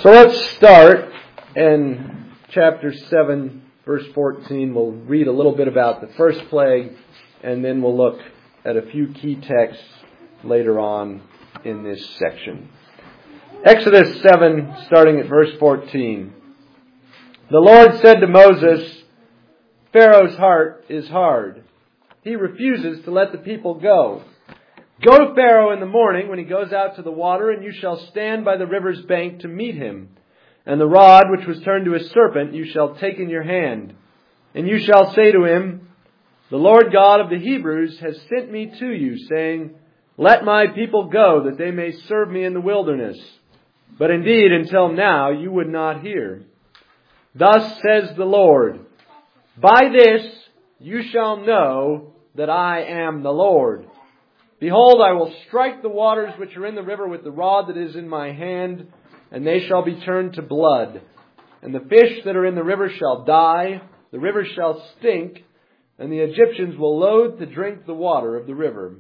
So let's start in chapter 7, verse 14. We'll read a little bit about the first plague, and then we'll look at a few key texts later on in this section. Exodus 7, starting at verse 14. The Lord said to Moses, Pharaoh's heart is hard. He refuses to let the people go. Go to Pharaoh in the morning when he goes out to the water, and you shall stand by the river's bank to meet him. And the rod which was turned to a serpent you shall take in your hand. And you shall say to him, The Lord God of the Hebrews has sent me to you, saying, Let my people go, that they may serve me in the wilderness. But indeed, until now you would not hear. Thus says the Lord, By this you shall know that I am the Lord. Behold, I will strike the waters which are in the river with the rod that is in my hand, and they shall be turned to blood. And the fish that are in the river shall die, the river shall stink, and the Egyptians will loathe to drink the water of the river.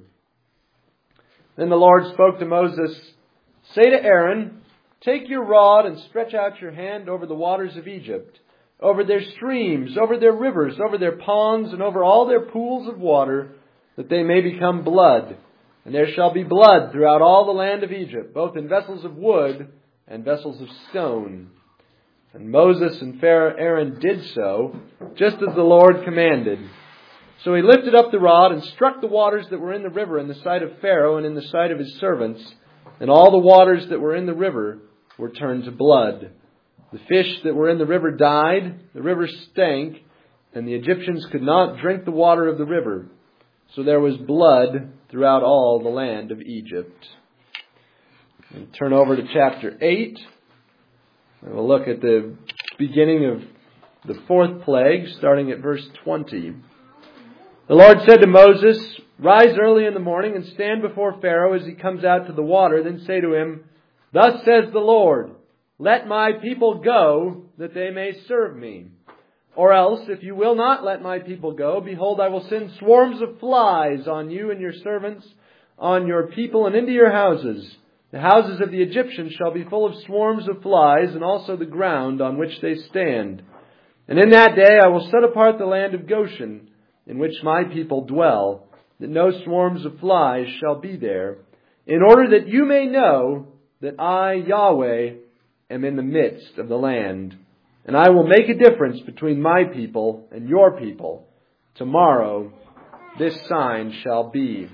Then the Lord spoke to Moses, Say to Aaron, Take your rod and stretch out your hand over the waters of Egypt, over their streams, over their rivers, over their ponds, and over all their pools of water, that they may become blood. And there shall be blood throughout all the land of Egypt, both in vessels of wood and vessels of stone. And Moses and Aaron did so, just as the Lord commanded. So he lifted up the rod and struck the waters that were in the river in the sight of Pharaoh and in the sight of his servants, and all the waters that were in the river were turned to blood. The fish that were in the river died, the river stank, and the Egyptians could not drink the water of the river. So there was blood throughout all the land of Egypt. And turn over to chapter 8. And we'll look at the beginning of the fourth plague, starting at verse 20. The Lord said to Moses, Rise early in the morning and stand before Pharaoh as he comes out to the water. Then say to him, Thus says the Lord, Let my people go, that they may serve me. Or else, if you will not let my people go, behold, I will send swarms of flies on you and your servants, on your people, and into your houses. The houses of the Egyptians shall be full of swarms of flies, and also the ground on which they stand. And in that day I will set apart the land of Goshen, in which my people dwell, that no swarms of flies shall be there, in order that you may know that I, Yahweh, am in the midst of the land. And I will make a difference between my people and your people. Tomorrow this sign shall be.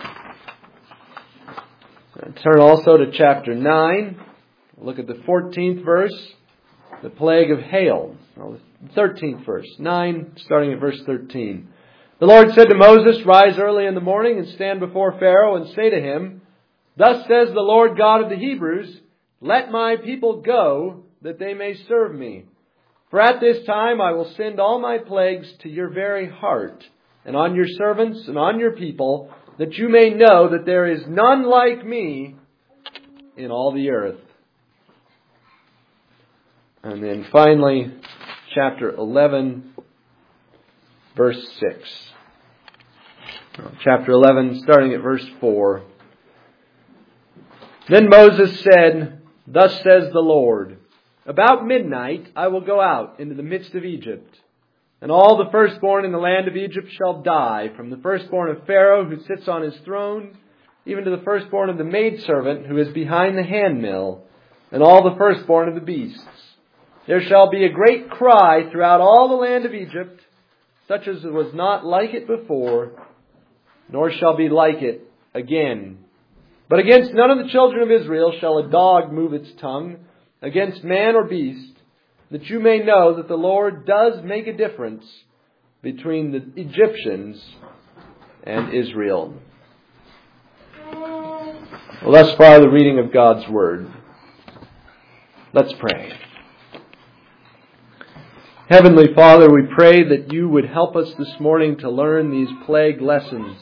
Turn also to chapter 9. Look at the 14th verse, the plague of hail. The 13th verse, 9, starting at verse 13. The Lord said to Moses, Rise early in the morning and stand before Pharaoh and say to him, Thus says the Lord God of the Hebrews, Let my people go, that they may serve me. For at this time I will send all my plagues to your very heart, and on your servants and on your people, that you may know that there is none like me in all the earth. And then finally, chapter 11, verse 6. Chapter 11, starting at verse 4. Then Moses said, Thus says the Lord, About midnight I will go out into the midst of Egypt, and all the firstborn in the land of Egypt shall die, from the firstborn of Pharaoh who sits on his throne, even to the firstborn of the maidservant who is behind the handmill, and all the firstborn of the beasts. There shall be a great cry throughout all the land of Egypt, such as was not like it before, nor shall be like it again. But against none of the children of Israel shall a dog move its tongue, against man or beast, that you may know that the Lord does make a difference between the Egyptians and Israel. Well, thus far the reading of God's Word. Let's pray. Heavenly Father, we pray that you would help us this morning to learn these plague lessons.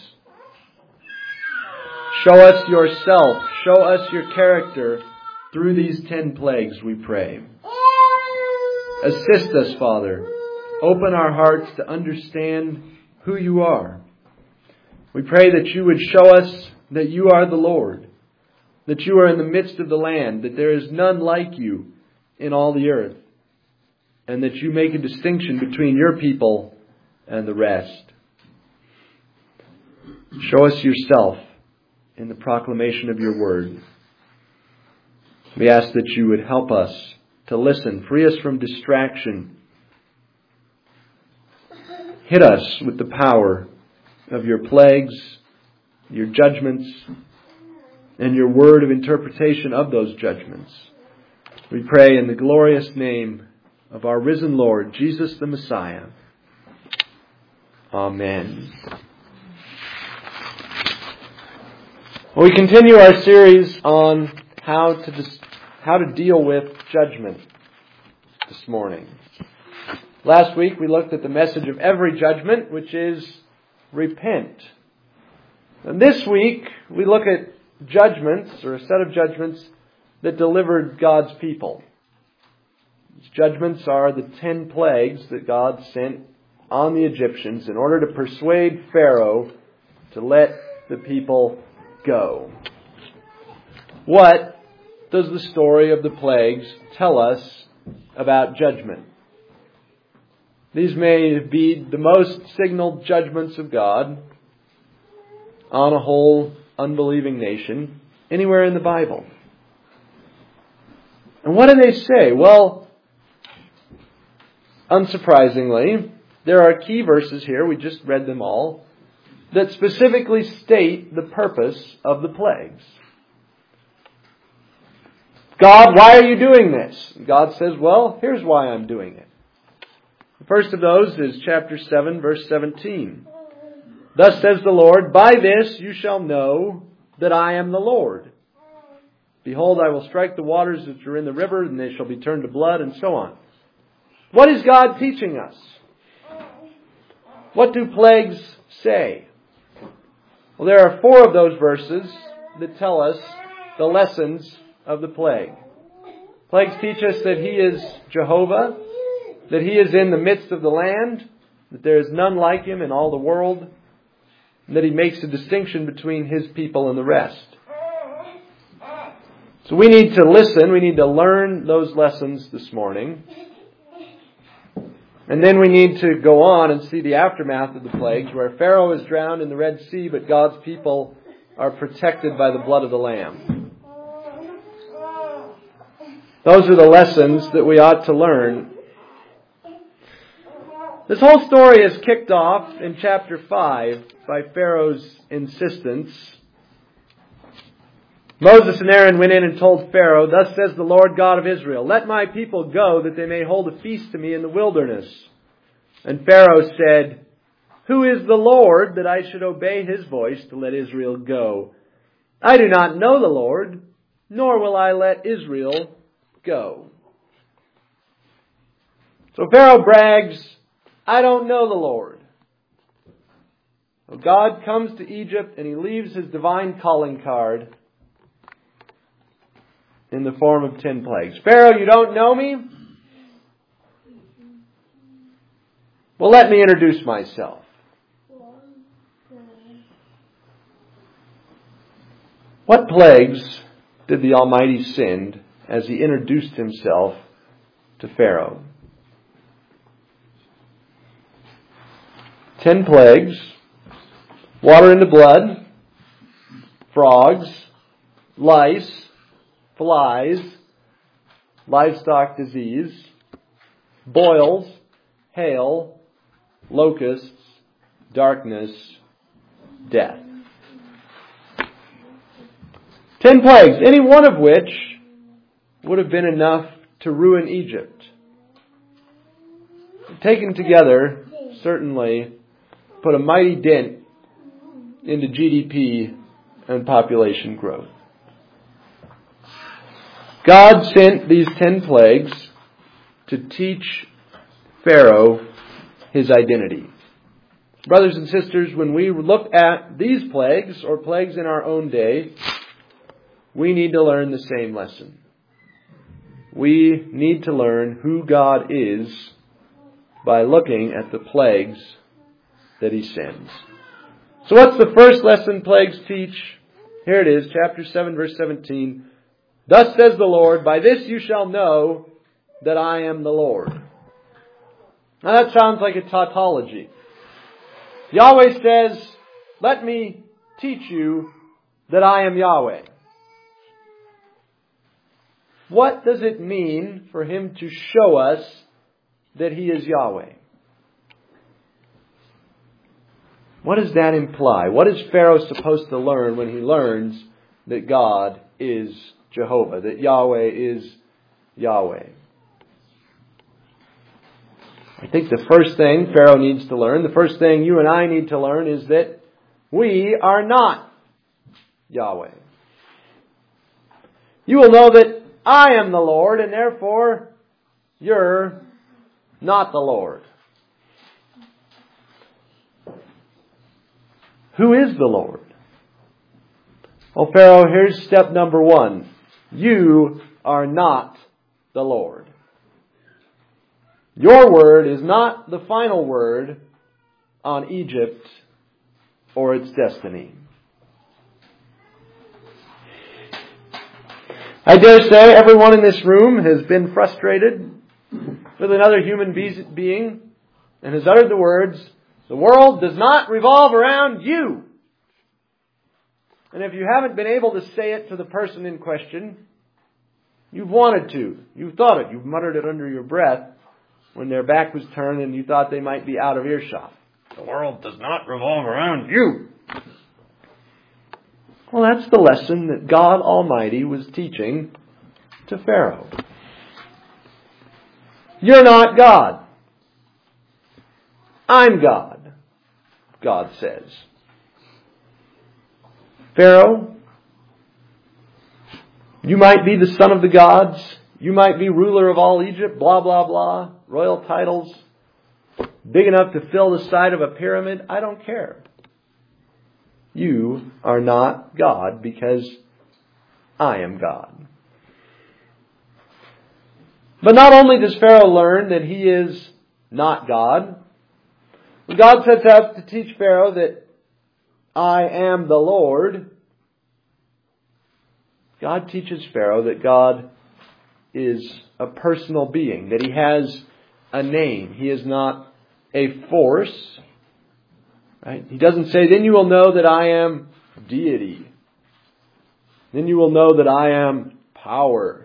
Show us yourself, show us your character through these 10 plagues, we pray. Assist us, Father. Open our hearts to understand who you are. We pray that you would show us that you are the Lord, that you are in the midst of the land, that there is none like you in all the earth, and that you make a distinction between your people and the rest. Show us yourself in the proclamation of your word. We ask that you would help us to listen, free us from distraction. Hit us with the power of your plagues, your judgments, and your word of interpretation of those judgments. We pray in the glorious name of our risen Lord, Jesus the Messiah. Amen. Well, we continue our series on how to deal with judgment this morning. Last week we looked at the message of every judgment, which is repent. And this week we look at judgments, or a set of judgments, that delivered God's people. These judgments are the 10 plagues that God sent on the Egyptians in order to persuade Pharaoh to let the people go. What does the story of the plagues tell us about judgment? These may be the most signaled judgments of God on a whole unbelieving nation anywhere in the Bible. And what do they say? Well, unsurprisingly, there are key verses here, we just read them all, that specifically state the purpose of the plagues. God, why are you doing this? God says, well, here's why I'm doing it. The first of those is chapter 7, verse 17. Thus says the Lord, by this you shall know that I am the Lord. Behold, I will strike the waters which are in the river, and they shall be turned to blood, and so on. What is God teaching us? What do plagues say? Well, there are 4 of those verses that tell us the lessons of the plague. Plagues teach us that He is Jehovah, that He is in the midst of the land, that there is none like Him in all the world, and that He makes a distinction between His people and the rest. So we need to listen, we need to learn those lessons this morning. And then we need to go on and see the aftermath of the plagues, where Pharaoh is drowned in the Red Sea, but God's people are protected by the blood of the Lamb. Those are the lessons that we ought to learn. This whole story is kicked off in chapter 5 by Pharaoh's insistence. Moses and Aaron went in and told Pharaoh, thus says the Lord God of Israel, let my people go that they may hold a feast to me in the wilderness. And Pharaoh said, who is the Lord that I should obey His voice to let Israel go? I do not know the Lord, nor will I let Israel go. So Pharaoh brags, I don't know the Lord. So God comes to Egypt and He leaves His divine calling card in the form of 10 plagues. Pharaoh, you don't know me? Well, let me introduce myself. What plagues did the Almighty send as He introduced Himself to Pharaoh? 10 plagues: water into blood, frogs, lice, flies, livestock disease, boils, hail, locusts, darkness, death. 10 plagues, any one of which would have been enough to ruin Egypt. Taken together, certainly put a mighty dent into GDP and population growth. God sent these 10 plagues to teach Pharaoh his identity. Brothers and sisters, when we look at these plagues, or plagues in our own day, we need to learn the same lesson. We need to learn who God is by looking at the plagues that He sends. So what's the first lesson plagues teach? Here it is, chapter 7, verse 17. Thus says the Lord, by this you shall know that I am the Lord. Now that sounds like a tautology. Yahweh says, let me teach you that I am Yahweh. What does it mean for Him to show us that He is Yahweh? What does that imply? What is Pharaoh supposed to learn when he learns that God is Jehovah, that Yahweh is Yahweh? I think the first thing Pharaoh needs to learn, the first thing you and I need to learn, is that we are not Yahweh. You will know that I am the Lord, and therefore you're not the Lord. Who is the Lord? Well, Pharaoh, here's step number one. You are not the Lord. Your word is not the final word on Egypt or its destiny. I dare say everyone in this room has been frustrated with another human being and has uttered the words, "The world does not revolve around you." And if you haven't been able to say it to the person in question, you've wanted to. You've thought it. You've muttered it under your breath when their back was turned and you thought they might be out of earshot. The world does not revolve around you. Well, that's the lesson that God Almighty was teaching to Pharaoh. You're not God. I'm God, God says. Pharaoh, you might be the son of the gods. You might be ruler of all Egypt, blah, blah, blah. Royal titles, big enough to fill the side of a pyramid. I don't care. You are not God because I am God. But not only does Pharaoh learn that he is not God, when God sets out to teach Pharaoh that I am the Lord, God teaches Pharaoh that God is a personal being, that He has a name. He is not a force. Right? He doesn't say, then you will know that I am deity. Then you will know that I am power.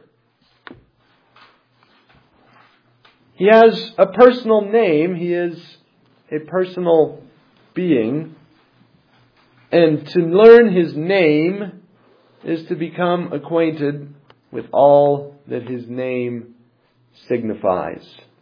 He has a personal name. He is a personal being. And to learn His name is to become acquainted with all that His name signifies.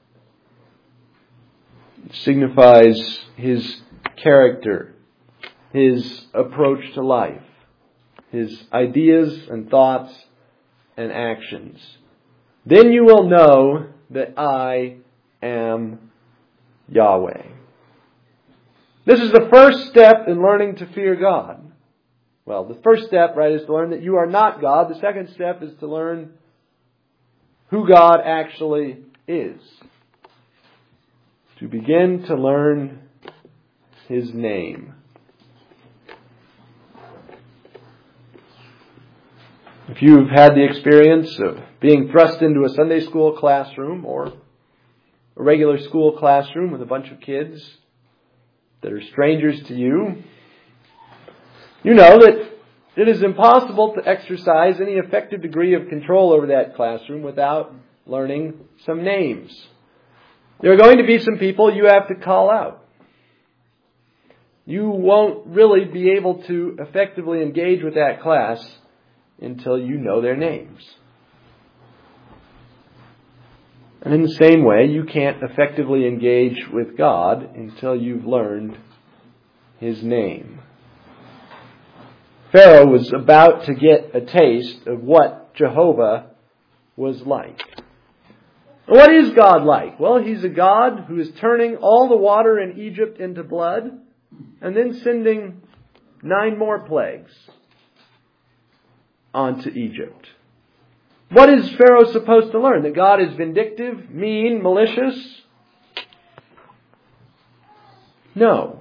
It signifies His character, His approach to life, His ideas and thoughts and actions. Then you will know that I am Yahweh. This is the first step in learning to fear God. Well, the first step, right, is to learn that you are not God. The second step is to learn who God actually is. To begin to learn His name. If you've had the experience of being thrust into a Sunday school classroom or a regular school classroom with a bunch of kids that are strangers to you, you know that it is impossible to exercise any effective degree of control over that classroom without learning some names. There are going to be some people you have to call out. You won't really be able to effectively engage with that class until you know their names. And in the same way, you can't effectively engage with God until you've learned His name. Pharaoh was about to get a taste of what Jehovah was like. What is God like? Well, He's a God who is turning all the water in Egypt into blood and then sending 9 more plagues onto Egypt. What is Pharaoh supposed to learn? That God is vindictive, mean, malicious? No.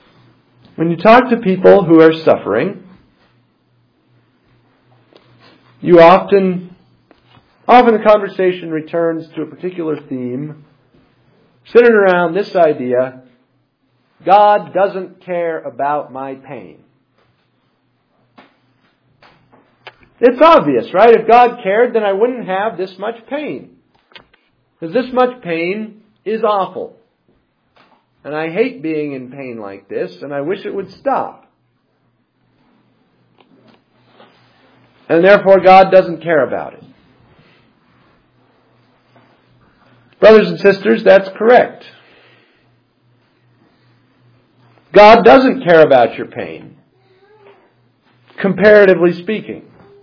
When you talk to people who are suffering, Often the conversation returns to a particular theme, centered around this idea: God doesn't care about my pain. It's obvious, right? If God cared, then I wouldn't have this much pain. Because this much pain is awful. And I hate being in pain like this, and I wish it would stop. And therefore God doesn't care about it. Brothers and sisters, that's correct. God doesn't care about your pain, comparatively speaking.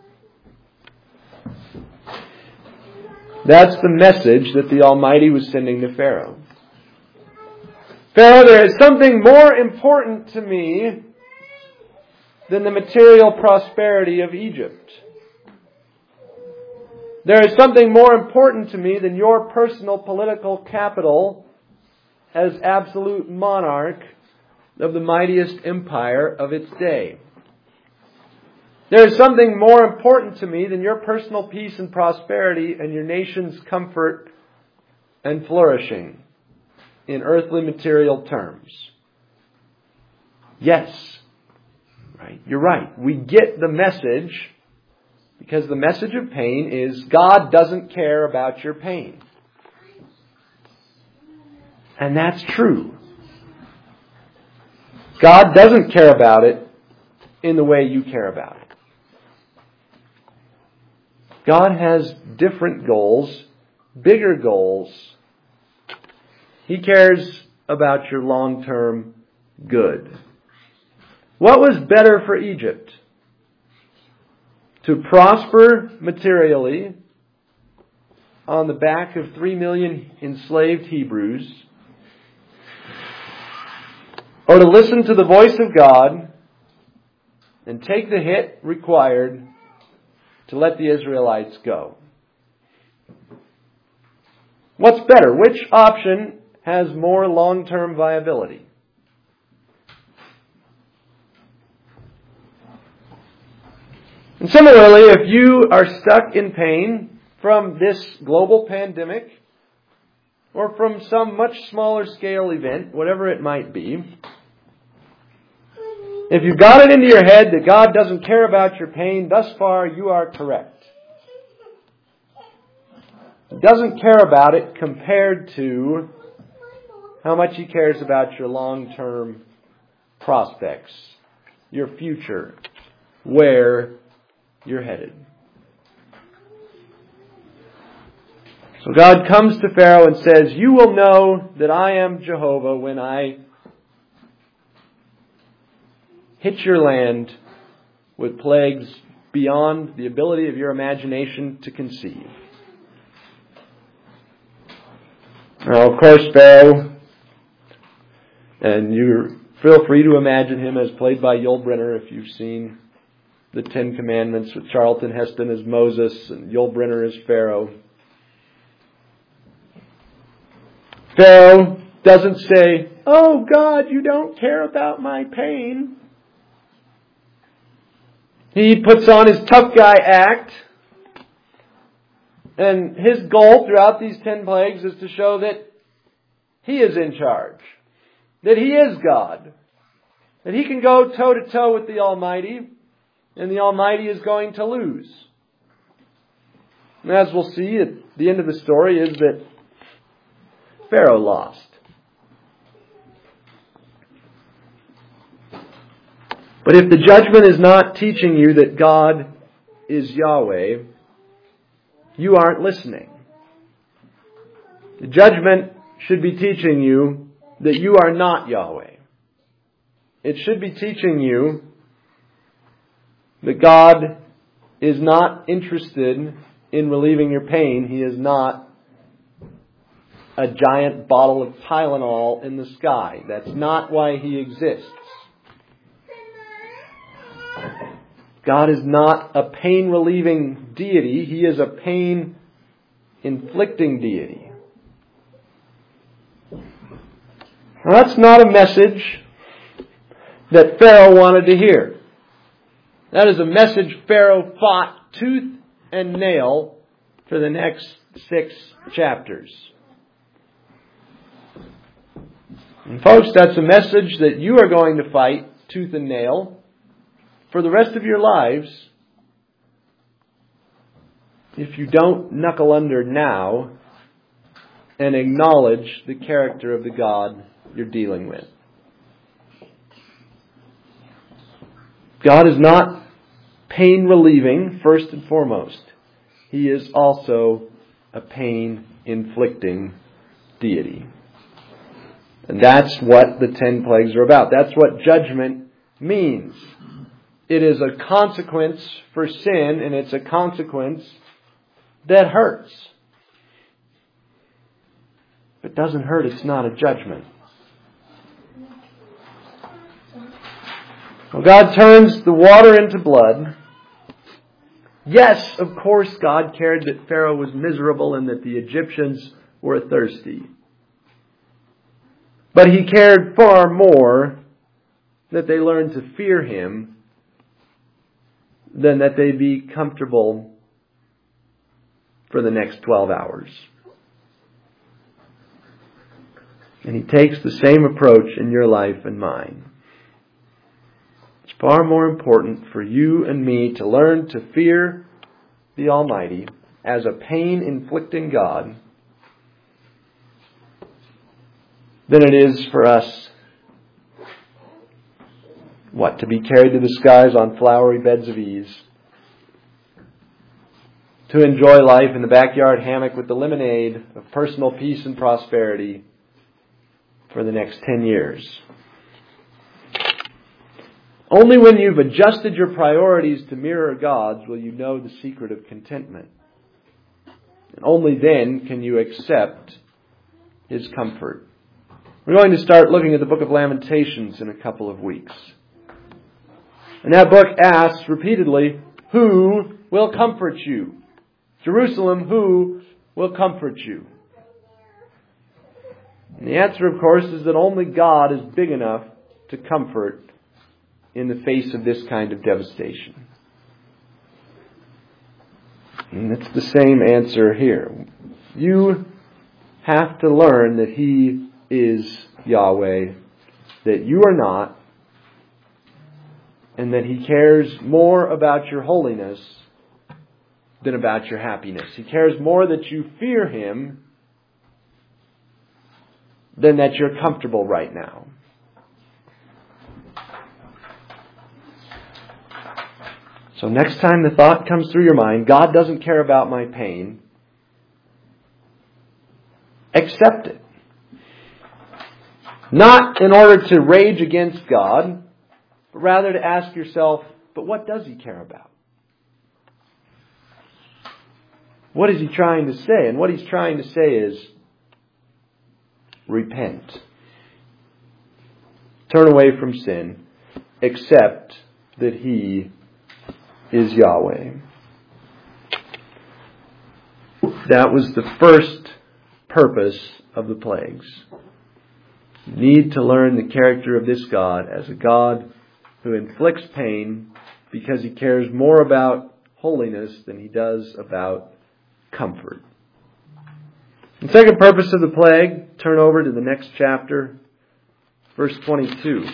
That's the message that the Almighty was sending to Pharaoh. Pharaoh, there is something more important to me than the material prosperity of Egypt. There is something more important to me than your personal political capital as absolute monarch of the mightiest empire of its day. There is something more important to me than your personal peace and prosperity and your nation's comfort and flourishing in earthly material terms. Yes, right? You're right. We get the message because the message of pain is God doesn't care about your pain. And that's true. God doesn't care about it in the way you care about it. God has different goals, bigger goals. He cares about your long-term good. What was better for Egypt? To prosper materially on the back of 3 million enslaved Hebrews, or to listen to the voice of God and take the hit required to let the Israelites go? What's better? Which option has more long-term viability? And similarly, if you are stuck in pain from this global pandemic or from some much smaller scale event, whatever it might be, if you've got it into your head that God doesn't care about your pain, thus far you are correct. He doesn't care about it compared to how much He cares about your long-term prospects, your future, where you're headed. So God comes to Pharaoh and says, "You will know that I am Jehovah when I hit your land with plagues beyond the ability of your imagination to conceive." Now, of course, Pharaoh, and you feel free to imagine him as played by Yul Brynner if you've seen the Ten Commandments with Charlton Heston as Moses and Yul Brynner as Pharaoh. Pharaoh doesn't say, "Oh God, you don't care about my pain." He puts on his tough guy act, and his goal throughout these 10 plagues is to show that he is in charge, that he is God, that he can go toe-to-toe with the Almighty, and the Almighty is going to lose. And as we'll see at the end of the story is that Pharaoh lost. But if the judgment is not teaching you that God is Yahweh, you aren't listening. The judgment should be teaching you that you are not Yahweh. It should be teaching you that God is not interested in relieving your pain. He is not a giant bottle of Tylenol in the sky. That's not why He exists. God is not a pain-relieving deity. He is a pain-inflicting deity. Now, that's not a message that Pharaoh wanted to hear. That is a message Pharaoh fought tooth and nail for the next 6 chapters. And folks, that's a message that you are going to fight tooth and nail for the rest of your lives if you don't knuckle under now and acknowledge the character of the God you're dealing with. God is not pain relieving, first and foremost. He is also a pain inflicting deity. And that's what the 10 plagues are about. That's what judgment means. It is a consequence for sin, and it's a consequence that hurts. If it doesn't hurt, it's not a judgment. Well, God turns the water into blood. Yes, of course, God cared that Pharaoh was miserable and that the Egyptians were thirsty. But He cared far more that they learn to fear Him than that they be comfortable for the next 12 hours. And He takes the same approach in your life and mine. It's far more important for you and me to learn to fear the Almighty as a pain-inflicting God than it is for us, to be carried to the skies on flowery beds of ease, to enjoy life in the backyard hammock with the lemonade of personal peace and prosperity for the next 10 years. Only when you've adjusted your priorities to mirror God's will you know the secret of contentment. And only then can you accept His comfort. We're going to start looking at the book of Lamentations in a couple of weeks. And that book asks repeatedly, who will comfort you? Jerusalem, who will comfort you? And the answer, of course, is that only God is big enough to comfort in the face of this kind of devastation. And it's the same answer here. You have to learn that He is Yahweh, that you are not, and that He cares more about your holiness than about your happiness. He cares more that you fear Him than that you're comfortable right now. So next time the thought comes through your mind, God doesn't care about my pain, accept it. Not in order to rage against God, but rather to ask yourself, but what does He care about? What is He trying to say? And what He's trying to say is, repent. Turn away from sin. Accept that He is Yahweh. That was the first purpose of the plagues. You need to learn the character of this God as a God who inflicts pain because He cares more about holiness than He does about comfort. The second purpose of the plague, turn over to the next chapter, verse 22.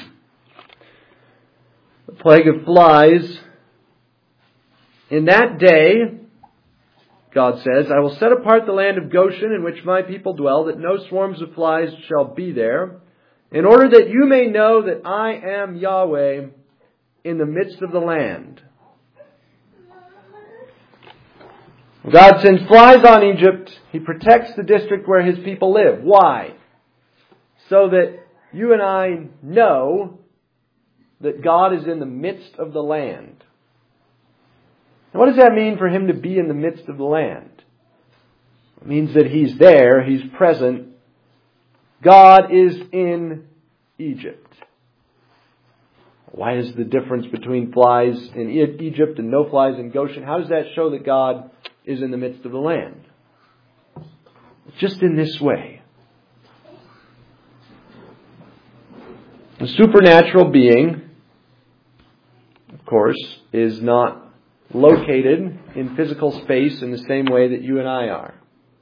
The plague of flies. In that day, God says, I will set apart the land of Goshen in which my people dwell, that no swarms of flies shall be there, in order that you may know that I am Yahweh in the midst of the land. God sends flies on Egypt. He protects the district where His people live. Why? So that you and I know that God is in the midst of the land. And what does that mean for Him to be in the midst of the land? It means that He's there, He's present. God is in Egypt. Why is the difference between flies in Egypt and no flies in Goshen? How does that show that God is in the midst of the land? It's just in this way. A supernatural being, of course, is not located in physical space in the same way that you and I are.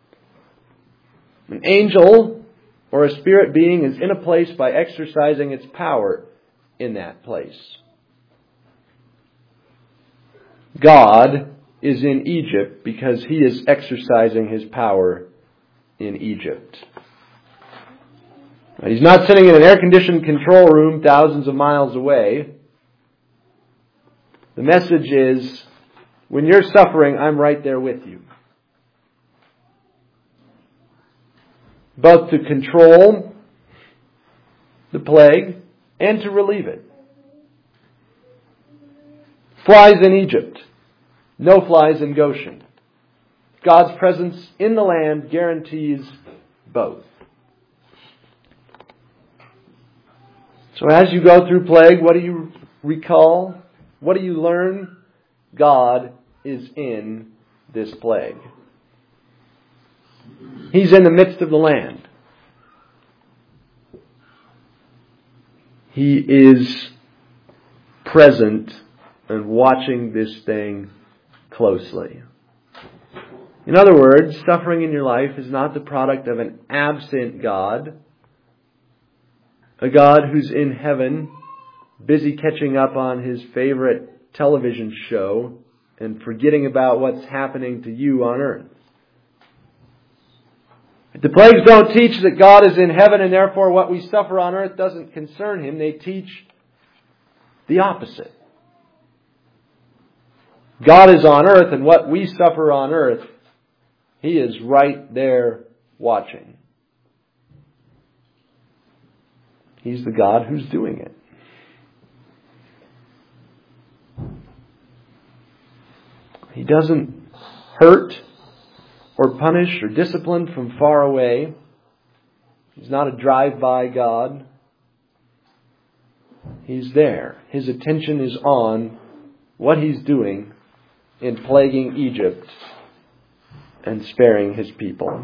An angel or a spirit being is in a place by exercising its power in that place. God is in Egypt because He is exercising His power in Egypt. He's not sitting in an air-conditioned control room thousands of miles away. The message is, when you're suffering, I'm right there with you. Both to control the plague and to relieve it. Flies in Egypt. No flies in Goshen. God's presence in the land guarantees both. So as you go through plague, what do you recall? What do you learn? God is in this plague. He's in the midst of the land. He is present and watching this thing closely. In other words, suffering in your life is not the product of an absent God, a God who's in heaven, busy catching up on His favorite television show and forgetting about what's happening to you on earth. The plagues don't teach that God is in heaven and therefore what we suffer on earth doesn't concern Him. They teach the opposite. God is on earth, and what we suffer on earth, He is right there watching. He's the God who's doing it. He doesn't hurt or punish or discipline from far away. He's not a drive-by God. He's there. His attention is on what He's doing in plaguing Egypt and sparing His people.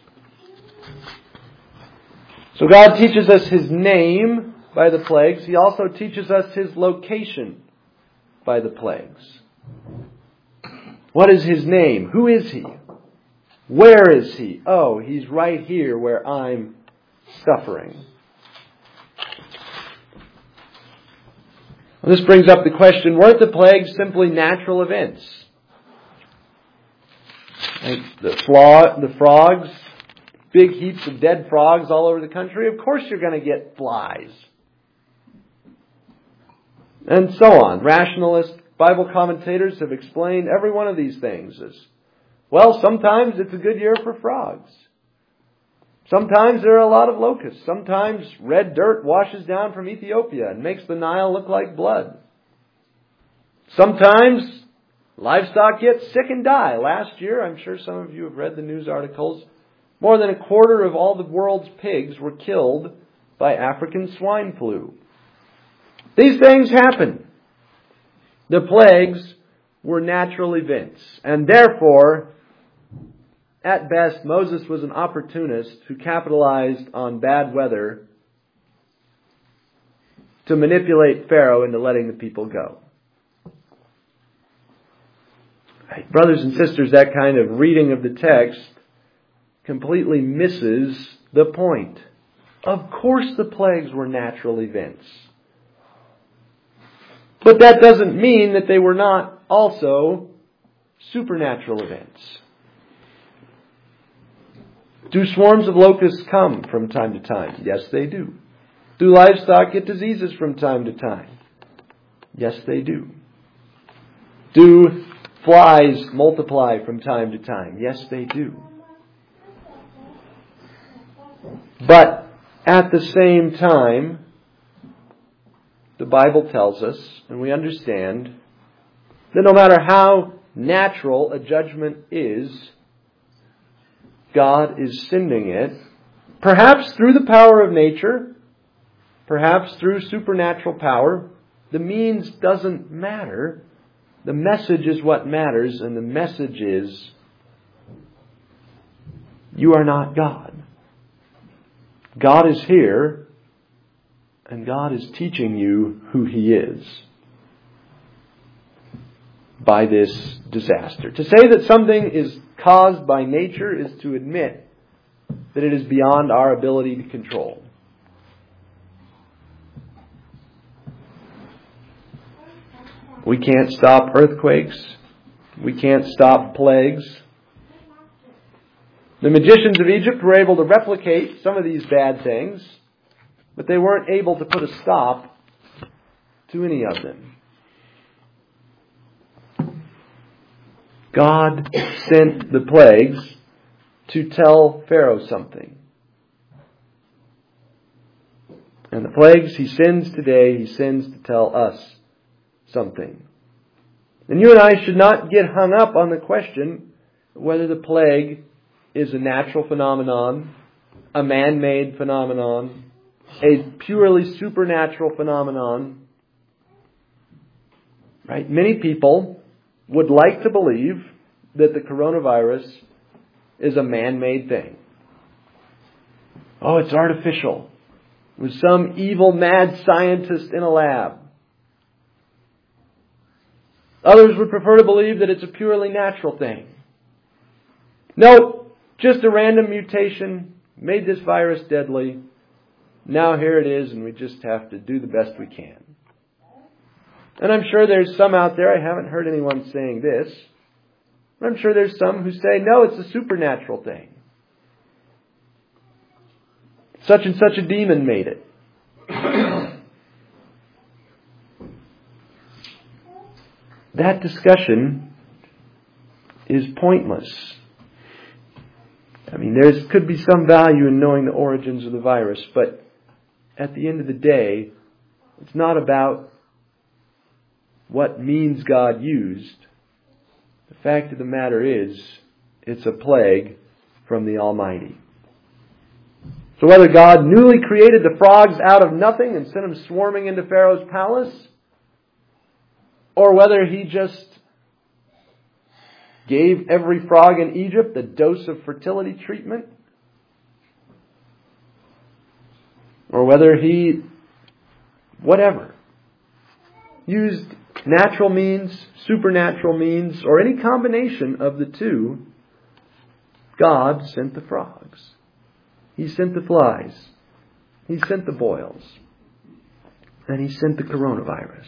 So God teaches us His name by the plagues. He also teaches us His location by the plagues. What is His name? Who is He? Where is He? Oh, He's right here where I'm suffering. Well, this brings up the question, weren't the plagues simply natural events? Like the frogs, big heaps of dead frogs all over the country. Of course you're going to get flies. And so on. Rationalist Bible commentators have explained every one of these things as, well, sometimes it's a good year for frogs. Sometimes there are a lot of locusts. Sometimes red dirt washes down from Ethiopia and makes the Nile look like blood. Sometimes livestock get sick and die. Last year, I'm sure some of you have read the news articles, more than a quarter of all the world's pigs were killed by African swine flu. These things happen. The plagues were natural events, and therefore, at best, Moses was an opportunist who capitalized on bad weather to manipulate Pharaoh into letting the people go. Right. Brothers and sisters, that kind of reading of the text completely misses the point. Of course the plagues were natural events. But that doesn't mean that they were not also supernatural events. Do swarms of locusts come from time to time? Yes, they do. Do livestock get diseases from time to time? Yes, they do. Do flies multiply from time to time? Yes, they do. But at the same time, the Bible tells us, and we understand, that no matter how natural a judgment is, God is sending it, perhaps through the power of nature, perhaps through supernatural power. The means doesn't matter. The message is what matters, and the message is, you are not God. God is here, and God is teaching you who He is. by this disaster. To say that something is caused by nature is to admit that it is beyond our ability to control. We can't stop earthquakes. We can't stop plagues. The magicians of Egypt were able to replicate some of these bad things, but they weren't able to put a stop to any of them. God sent the plagues to tell Pharaoh something. And the plagues He sends today, He sends to tell us something. And you and I should not get hung up on the question whether the plague is a natural phenomenon, a man-made phenomenon, a purely supernatural phenomenon. Right? Many people would like to believe that the coronavirus is a man-made thing. Oh, it's artificial. It was some evil, mad scientist in a lab. Others would prefer to believe that it's a purely natural thing. No, just a random mutation made this virus deadly. Now here it is, and we just have to do the best we can. And I'm sure there's some out there, I haven't heard anyone saying this, but I'm sure there's some who say, no, it's a supernatural thing. Such and such a demon made it. That discussion is pointless. I mean, there could be some value in knowing the origins of the virus, but at the end of the day, it's not about what means God used. The fact of the matter is, it's a plague from the Almighty. So whether God newly created the frogs out of nothing and sent them swarming into Pharaoh's palace, or whether He just gave every frog in Egypt a dose of fertility treatment, or whether He, whatever, used natural means, supernatural means, or any combination of the two, God sent the frogs. He sent the flies. He sent the boils. And He sent the coronavirus.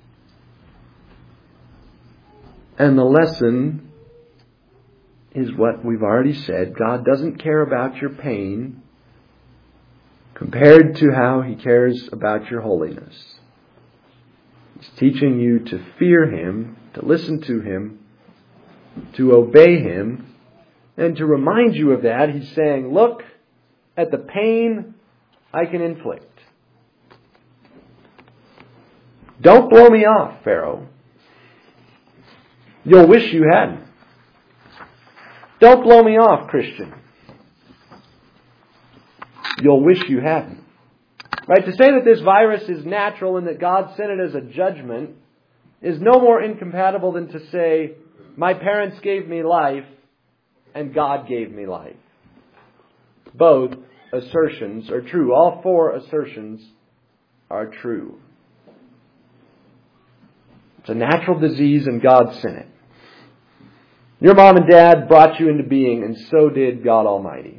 And the lesson is what we've already said. God doesn't care about your pain compared to how He cares about your holiness. He's teaching you to fear Him, to listen to Him, to obey Him, and to remind you of that, He's saying, look at the pain I can inflict. Don't blow me off, Pharaoh. You'll wish you hadn't. Don't blow me off, Christian. You'll wish you hadn't. Right? To say that this virus is natural and that God sent it as a judgment is no more incompatible than to say, my parents gave me life and God gave me life. Both assertions are true. All four assertions are true. It's a natural disease and God sent it. Your mom and dad brought you into being, and so did God Almighty.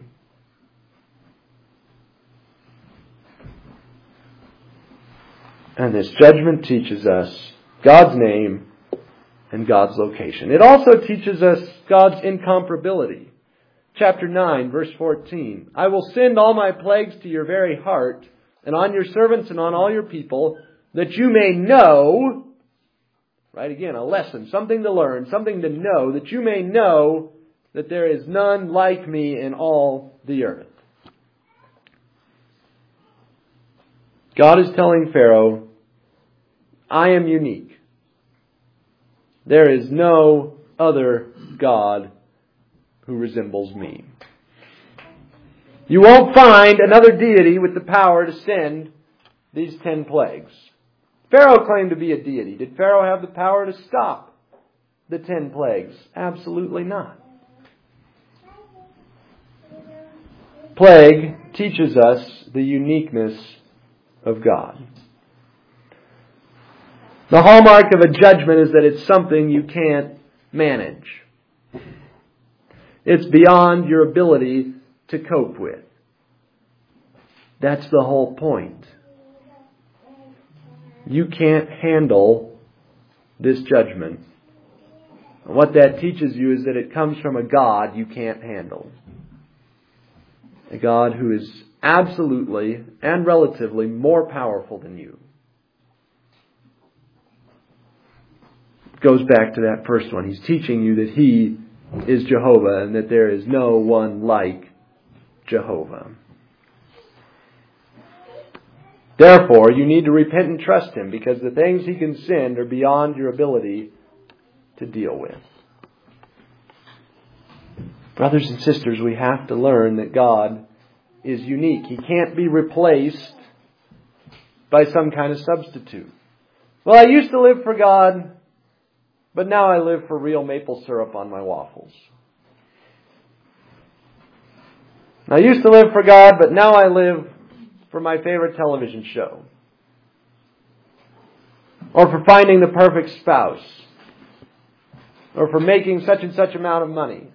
And this judgment teaches us God's name and God's location. It also teaches us God's incomparability. Chapter 9, verse 14. I will send all my plagues to your very heart, and on your servants and on all your people, that you may know, right again, a lesson, something to learn, something to know, that you may know that there is none like me in all the earth. God is telling Pharaoh, I am unique. There is no other God who resembles me. You won't find another deity with the power to send these 10 plagues. Pharaoh claimed to be a deity. Did Pharaoh have the power to stop the 10 plagues? Absolutely not. Plague teaches us the uniqueness of God. The hallmark of a judgment is that it's something you can't manage. It's beyond your ability to cope with. That's the whole point. You can't handle this judgment. What that teaches you is that it comes from a God you can't handle. A God who is absolutely and relatively more powerful than you. It goes back to that first one. He's teaching you that He is Jehovah and that there is no one like Jehovah. Therefore, you need to repent and trust Him, because the things He can send are beyond your ability to deal with. Brothers and sisters, we have to learn that God is unique. He can't be replaced by some kind of substitute. Well, I used to live for God, but now I live for real maple syrup on my waffles. I used to live for God, but now I live for my favorite television show. Or for finding the perfect spouse. Or for making such and such amount of money.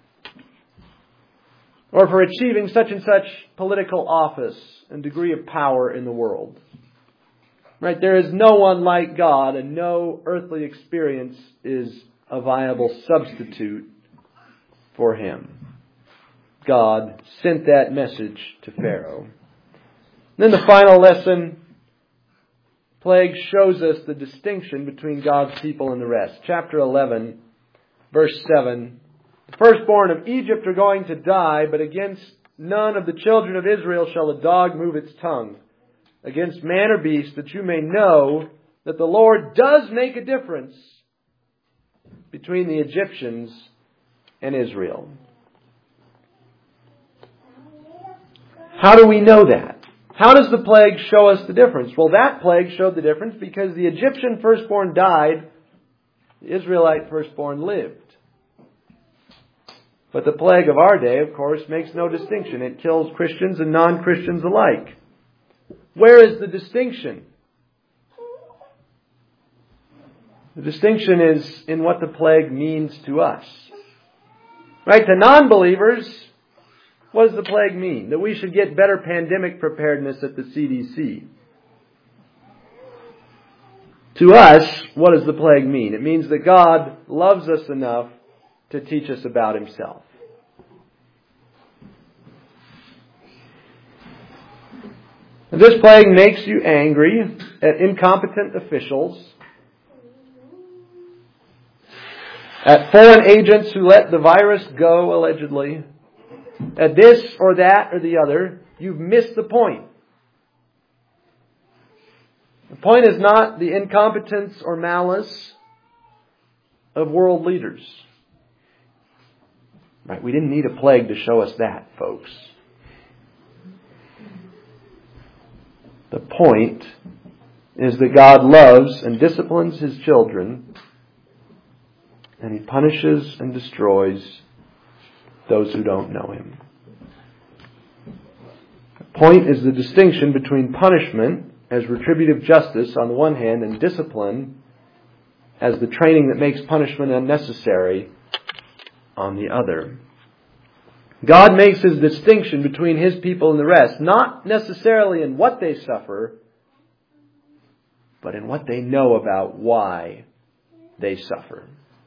Or for achieving such and such political office and degree of power in the world. Right? There is no one like God, and no earthly experience is a viable substitute for Him. God sent that message to Pharaoh. Then the final lesson, plague shows us the distinction between God's people and the rest. Chapter 11, verse 7. The firstborn of Egypt are going to die, but against none of the children of Israel shall a dog move its tongue, against man or beast, that you may know that the Lord does make a difference between the Egyptians and Israel. How do we know that? How does the plague show us the difference? Well, that plague showed the difference because the Egyptian firstborn died, the Israelite firstborn lived. But the plague of our day, of course, makes no distinction. It kills Christians and non-Christians alike. Where is the distinction? The distinction is in what the plague means to us. Right? To non-believers, what does the plague mean? That we should get better pandemic preparedness at the CDC. To us, what does the plague mean? It means that God loves us enough to teach us about Himself. This plague makes you angry at incompetent officials, at foreign agents who let the virus go, allegedly, at this or that or the other. You've missed the point. The point is not the incompetence or malice of world leaders. Right? We didn't need a plague to show us that, folks. The point is that God loves and disciplines His children, and He punishes and destroys those who don't know Him. The point is the distinction between punishment as retributive justice on the one hand and discipline as the training that makes punishment unnecessary on the other. God makes His distinction between His people and the rest, not necessarily in what they suffer, but in what they know about why they suffer.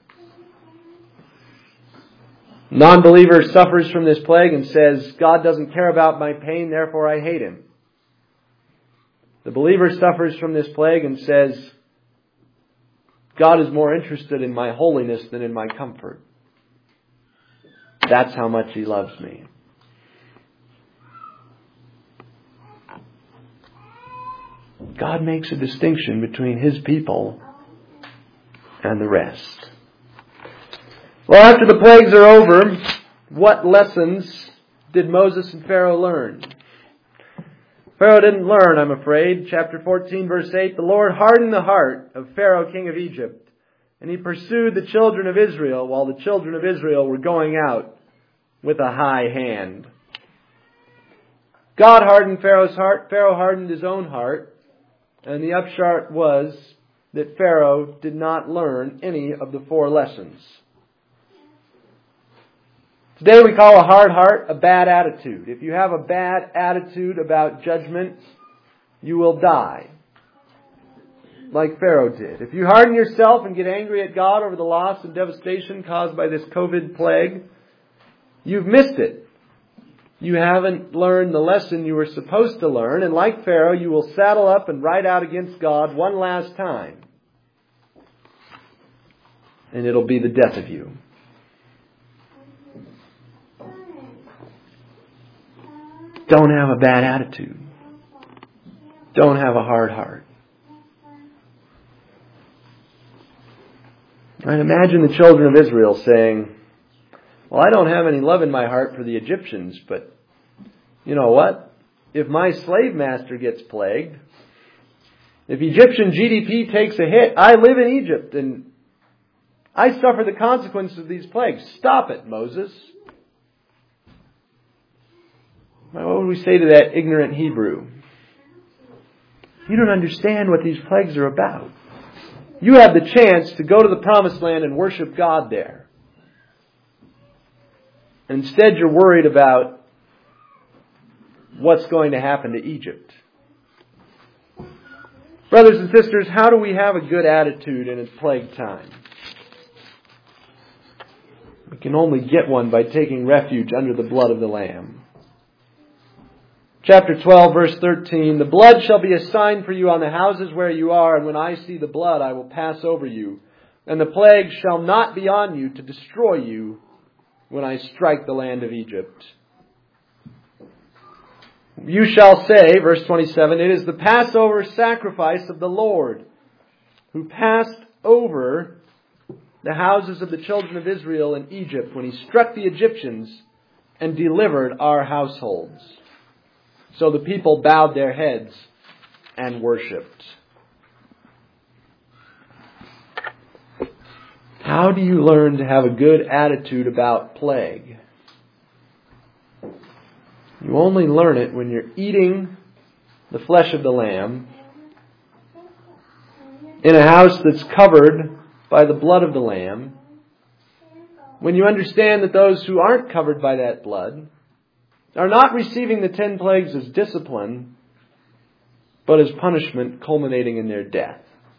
Non-believer suffers from this plague and says, God doesn't care about my pain, therefore I hate Him. The believer suffers from this plague and says, God is more interested in my holiness than in my comfort. That's how much He loves me. God makes a distinction between His people and the rest. Well, after the plagues are over, what lessons did Moses and Pharaoh learn? Pharaoh didn't learn, I'm afraid. Chapter 14, verse 8, the Lord hardened the heart of Pharaoh, king of Egypt, and he pursued the children of Israel while the children of Israel were going out with a high hand. God hardened Pharaoh's heart. Pharaoh hardened his own heart. And the upshot was that Pharaoh did not learn any of the 4 lessons. Today we call a hard heart a bad attitude. If you have a bad attitude about judgment, you will die, like Pharaoh did. If you harden yourself and get angry at God over the loss and devastation caused by this COVID plague, you've missed it. You haven't learned the lesson you were supposed to learn, and like Pharaoh, you will saddle up and ride out against God one last time. And it'll be the death of you. Don't have a bad attitude. Don't have a hard heart. Right? Imagine the children of Israel saying, well, I don't have any love in my heart for the Egyptians, but you know what? If my slave master gets plagued, if Egyptian GDP takes a hit, I live in Egypt and I suffer the consequences of these plagues. Stop it, Moses. What would we say to that ignorant Hebrew? You don't understand what these plagues are about. You have the chance to go to the promised land and worship God there. Instead, you're worried about what's going to happen to Egypt. Brothers and sisters, how do we have a good attitude in a plague time? We can only get one by taking refuge under the blood of the Lamb. Chapter 12, verse 13, the blood shall be a sign for you on the houses where you are, and when I see the blood, I will pass over you. And the plague shall not be on you to destroy you when I strike the land of Egypt. You shall say, verse 27, it is the Passover sacrifice of the Lord, who passed over the houses of the children of Israel in Egypt when he struck the Egyptians and delivered our households. So the people bowed their heads and worshipped. How do you learn to have a good attitude about plague? You only learn it when you're eating the flesh of the Lamb in a house that's covered by the blood of the Lamb. When you understand that those who aren't covered by that blood are not receiving the 10 plagues as discipline, but as punishment culminating in their death.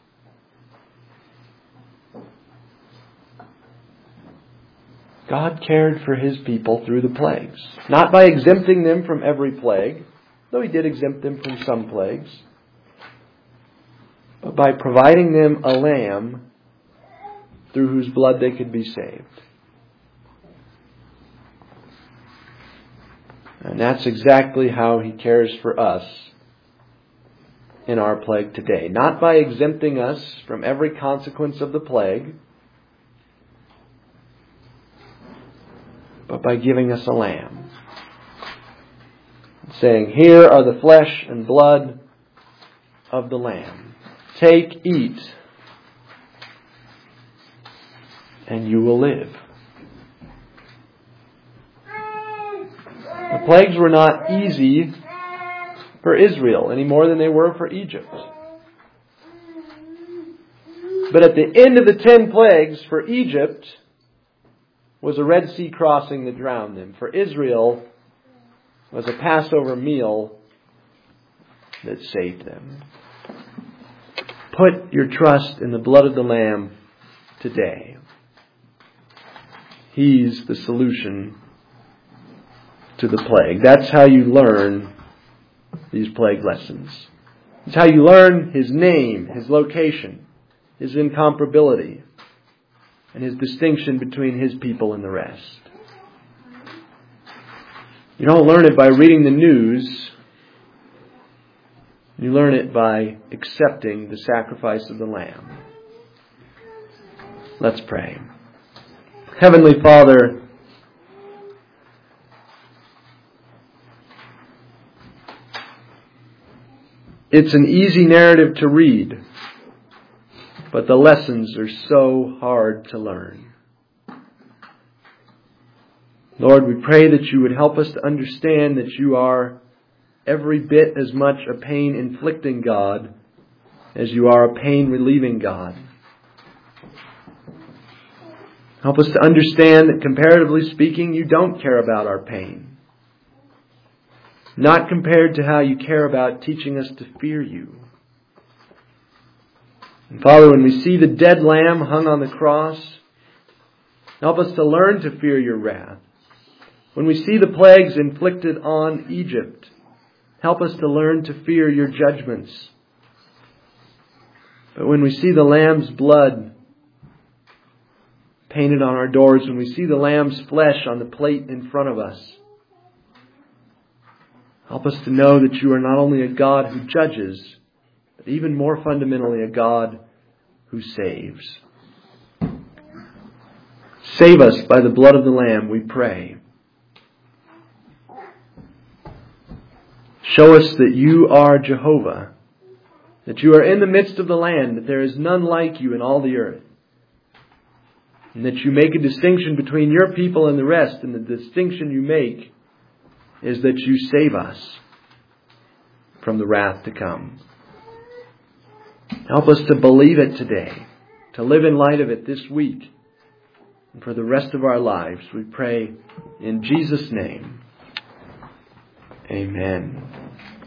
God cared for His people through the plagues. Not by exempting them from every plague, though He did exempt them from some plagues, but by providing them a lamb through whose blood they could be saved. And that's exactly how He cares for us in our plague today. Not by exempting us from every consequence of the plague, but by giving us a lamb. Saying, here are the flesh and blood of the Lamb. Take, eat, and you will live. The plagues were not easy for Israel any more than they were for Egypt. But at the end of the 10 plagues for Egypt was a Red Sea crossing that drowned them. For Israel was a Passover meal that saved them. Put your trust in the blood of the Lamb today. He's the solution to the plague. That's how you learn these plague lessons. It's how you learn His name, His location, His incomparability, and His distinction between His people and the rest. You don't learn it by reading the news. You learn it by accepting the sacrifice of the Lamb. Let's pray. Heavenly Father, it's an easy narrative to read, but the lessons are so hard to learn. Lord, we pray that you would help us to understand that you are every bit as much a pain-inflicting God as you are a pain-relieving God. Help us to understand that, comparatively speaking, you don't care about our pain. Not compared to how you care about teaching us to fear you. And Father, when we see the dead lamb hung on the cross, help us to learn to fear your wrath. When we see the plagues inflicted on Egypt, help us to learn to fear your judgments. But when we see the lamb's blood painted on our doors, when we see the lamb's flesh on the plate in front of us, help us to know that you are not only a God who judges, but even more fundamentally a God who saves. Save us by the blood of the Lamb, we pray. Show us that you are Jehovah, that you are in the midst of the land, that there is none like you in all the earth, and that you make a distinction between your people and the rest, and the distinction you make is that you save us from the wrath to come. Help us to believe it today, to live in light of it this week, and for the rest of our lives. We pray in Jesus' name. Amen.